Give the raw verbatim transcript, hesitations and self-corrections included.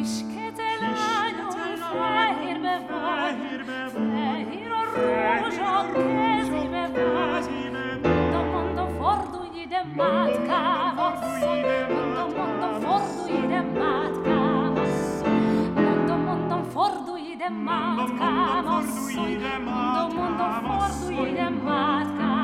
Piskete lányom fehérbe van, fehér a rózsa a kezébe van. Mondom, mondom, fordulj ide, mátkám asszony, mondom, mondom, fordulj ide, mátkám asszony, mondom, mondom, fordulj ide, mátkám asszony, mondom, mondom, fordulj ide, mátkám